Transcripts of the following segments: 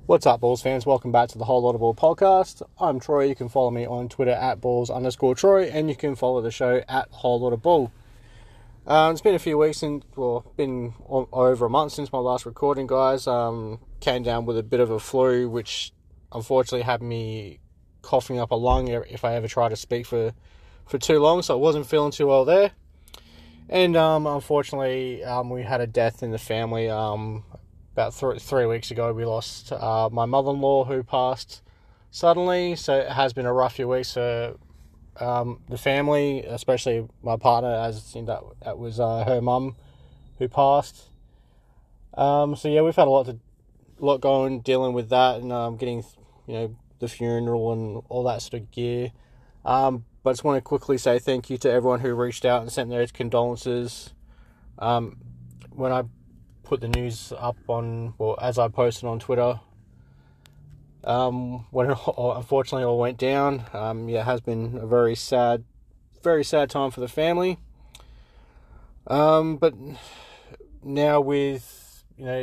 What's up, Bulls fans? Welcome back to the Whole Lot of Ball podcast. I'm Troy. You can follow me on Twitter at Bulls_Troy, and you can follow the show at Whole Lot of Ball. It's been a few weeks been over a month since my last recording, guys. Came down with a bit of a flu, which unfortunately had me coughing up a lung if I ever try to speak for too long, so I wasn't feeling too well there. And unfortunately, we had a death in the family. About 3 weeks ago, we lost my mother-in-law, who passed suddenly. So it has been a rough few weeks for the family, especially my partner, as that was her mum who passed. So yeah, we've had a lot going, dealing with that, and getting the funeral and all that sort of gear. But I just want to quickly say thank you to everyone who reached out and sent their condolences. When I put the news up as I posted on Twitter, when it unfortunately all went down, it has been a very sad time for the family. But now with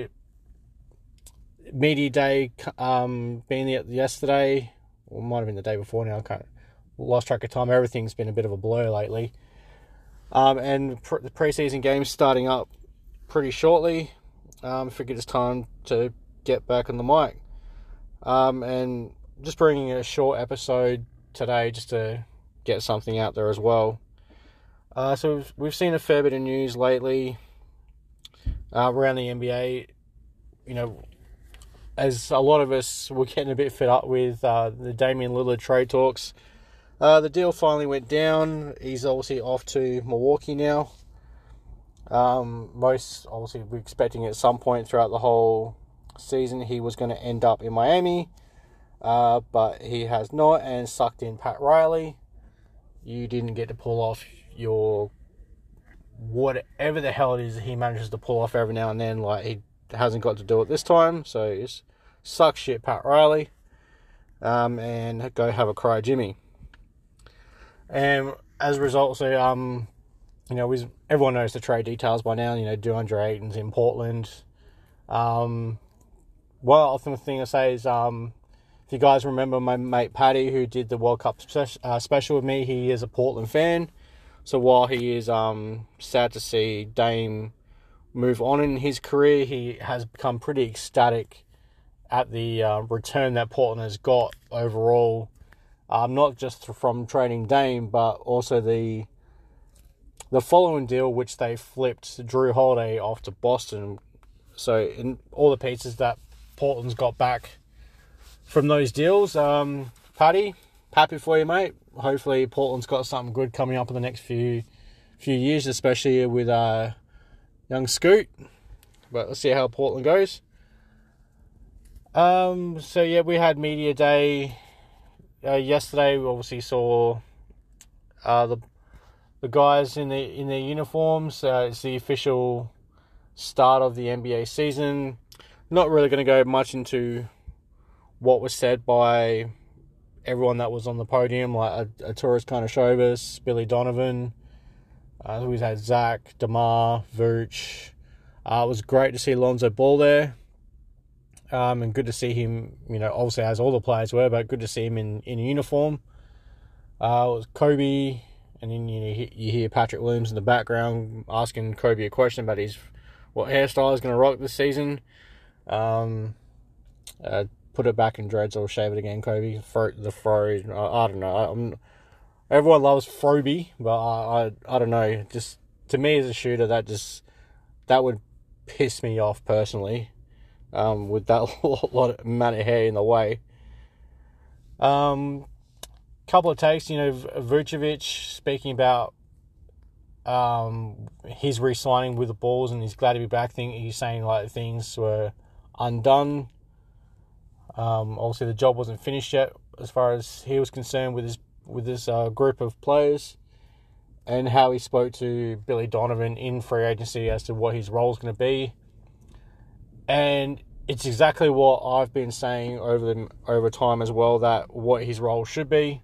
media day being yesterday, or might have been the day before now, I lost track of time. Everything's been a bit of a blur lately. And the preseason games starting up pretty shortly. Figured it's time to get back on the mic. And just bringing a short episode today just to get something out there as well. So we've seen a fair bit of news lately around the NBA. As a lot of us were getting a bit fed up with the Damian Lillard trade talks. The deal finally went down. He's obviously off to Milwaukee now. Most obviously we're expecting at some point throughout the whole season he was going to end up in Miami, but he has not, and sucked in Pat Riley. You didn't get to pull off your whatever the hell it is he manages to pull off every now and then. Like, he hasn't got to do it this time, so it's suck shit, Pat Riley, and go have a cry, Jimmy. And as a result, so everyone knows the trade details by now. DeAndre Ayton's in Portland. One ultimate thing I say is, if you guys remember my mate Paddy, who did the World Cup special with me, he is a Portland fan. So while he is sad to see Dame move on in his career, he has become pretty ecstatic at the return that Portland has got overall. Not just from trading Dame, but also the following deal, which they flipped Jrue Holiday off to Boston. So in all the pieces that Portland's got back from those deals, Paddy, happy for you, mate. Hopefully Portland's got something good coming up in the next few years, especially with young Scoot. But let's see how Portland goes. So yeah, we had media day yesterday. We obviously saw the guys in their uniforms. It's the official start of the NBA season. Not really going to go much into what was said by everyone that was on the podium, like Arturas Karnisovas, Billy Donovan. We had Zach, DeMar, Vooch. It was great to see Lonzo Ball there. And good to see him, obviously as all the players were, but good to see him in uniform. It was Kobe. And then you hear Patrick Williams in the background asking Kobe a question about what hairstyle he's going to rock this season. Put it back in dreads or shave it again, Kobe. The fro, I don't know. Everyone loves Froby, but I don't know. Just to me as a shooter, that would piss me off personally. With that amount of hair in the way. Couple of takes, Vucevic speaking about his re-signing with the Bulls and he's glad to be back. He's saying like things were undone. Obviously the job wasn't finished yet as far as he was concerned with this group of players, and how he spoke to Billy Donovan in free agency as to what his role is going to be. And it's exactly what I've been saying over time as well, that what his role should be.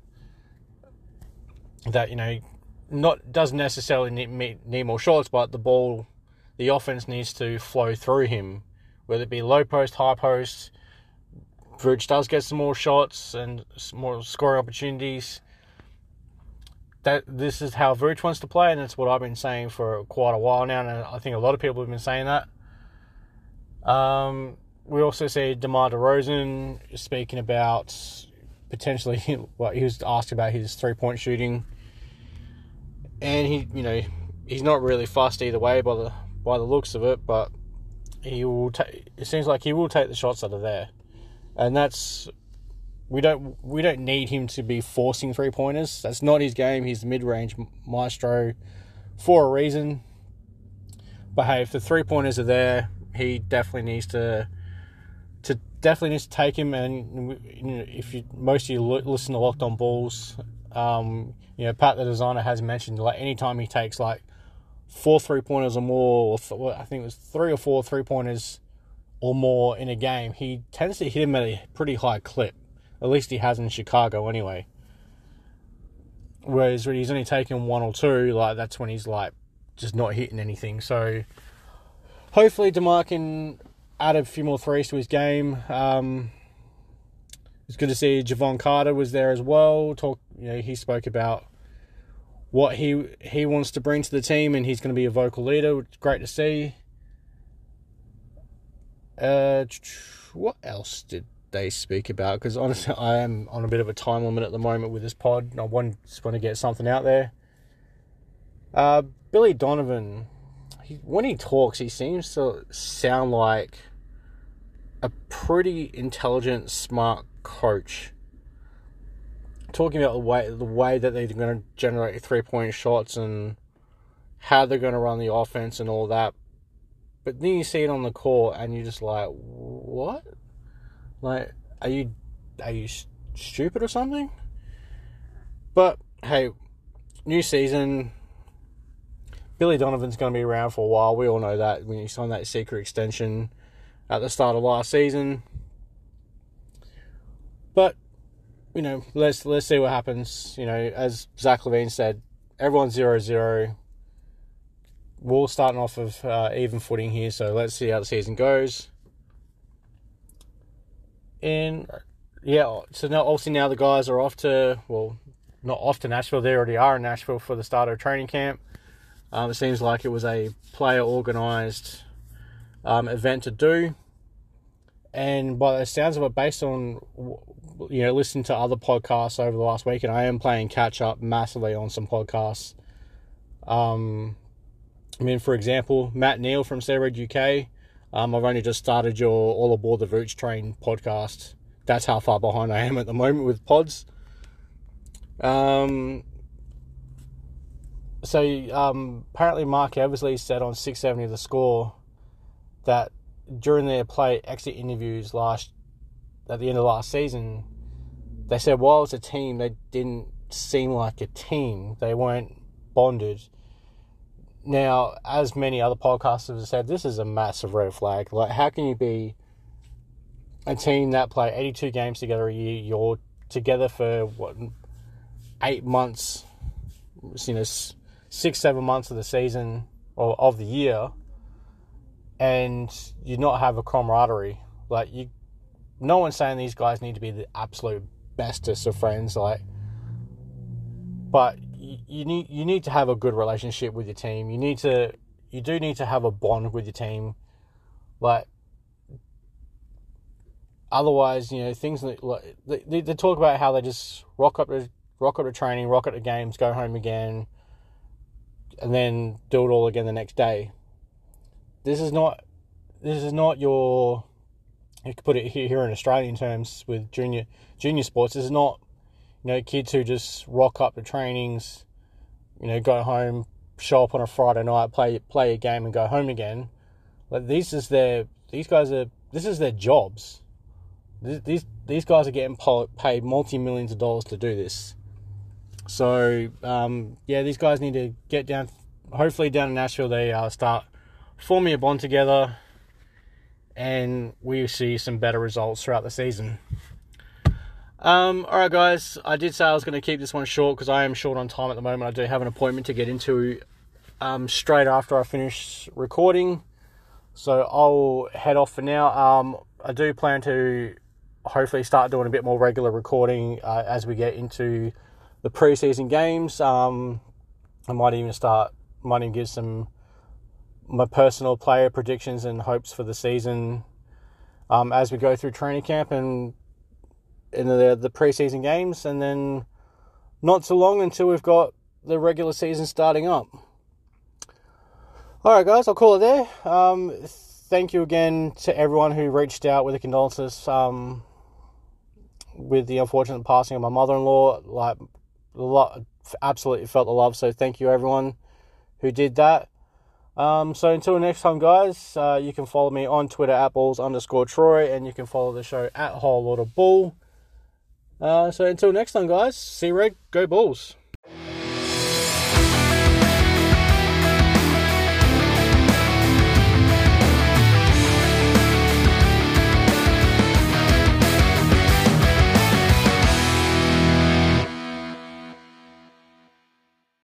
That, doesn't necessarily need more shots, but the offense needs to flow through him, whether it be low post, high post, Vooch does get some more shots and some more scoring opportunities, that this is how Vooch wants to play, and that's what I've been saying for quite a while now, and I think a lot of people have been saying that. We also see DeMar DeRozan speaking about potentially, he was asked about his 3-point shooting, and he's not really fussed either way by the looks of it, but it seems like he will take the shots that are there, and that's. We don't need him to be forcing 3-pointers. That's not his game. He's the mid-range maestro for a reason. But hey, if the 3-pointers are there, he definitely needs to take him. And if most of you listen to Locked On Bulls, Pat the designer has mentioned like anytime he takes like 4 3-pointers or more, I think it was 3 or 4 3-pointers or more in a game, he tends to hit him at a pretty high clip. At least he has in Chicago anyway. Whereas when he's only taken 1 or 2, like that's when he's like just not hitting anything. So hopefully DeMar can add a few more threes to his game. It's good to see Javon Carter was there as well. He spoke about what he wants to bring to the team, and he's going to be a vocal leader, which is great to see. What else did they speak about? Because honestly, I am on a bit of a time limit at the moment with this pod, and I just want to get something out there. Billy Donovan, when he talks, he seems to sound like a pretty intelligent, smart coach. Talking about the way that they're going to generate 3-point shots and how they're going to run the offense and all that. But then you see it on the court, and you're just like, what? Like, are you stupid or something? But hey, new season. Billy Donovan's going to be around for a while. We all know that when he signed that secret extension at the start of last season. But let's see what happens. As Zach LaVine said, everyone's 0-0. We're all starting off of even footing here, so let's see how the season goes. And yeah, so now the guys are off to, well, not off to Nashville. They already are in Nashville for the start of training camp. It seems like it was a player-organised event to do. And by the sounds of it, based on, listening to other podcasts over the last week, and I am playing catch-up massively on some podcasts. For example, Matt Neal from Steroid UK. I've only just started your All Aboard the Vooch Train podcast. That's how far behind I am at the moment with pods. So apparently Mark Eversley said on 670 The Score that during their play exit interviews at the end of last season, they said while it's a team, they didn't seem like a team. They weren't bonded. Now, as many other podcasters have said, this is a massive red flag. Like, how can you be a team that play 82 games together a year? You're together for 8 months, 6-7 months of the season or of the year, and you not have a camaraderie. Like, no one's saying these guys need to be the absolute bestest of friends, but you need to have a good relationship with your team. You do need to have a bond with your team. Like, otherwise, things like they talk about how they just rock up to training, rock up to games, go home again, and then do it all again the next day. This is not your. You could put it here in Australian terms with junior sports. This is not kids who just rock up to trainings, go home, show up on a Friday night, play a game, and go home again. Like, this is their jobs. These guys are getting paid multi-millions of dollars to do this. So these guys need to get down. Hopefully, down in Nashville, they start forming a bond together, and we see some better results throughout the season. Alright guys, I did say I was going to keep this one short because I am short on time at the moment. I do have an appointment to get into straight after I finish recording, so I'll head off for now. I do plan to hopefully start doing a bit more regular recording as we get into the preseason games. I might even give my personal player predictions and hopes for the season as we go through training camp and in the preseason games, and then not too long until we've got the regular season starting up. All right, guys, I'll call it there. Thank you again to everyone who reached out with the condolences with the unfortunate passing of my mother-in-law. Absolutely felt the love, so thank you everyone who did that. So until next time, guys, you can follow me on Twitter at balls_Troy, and you can follow the show at Whole Lot of Bull. So until next time, guys, see Red, go Bulls.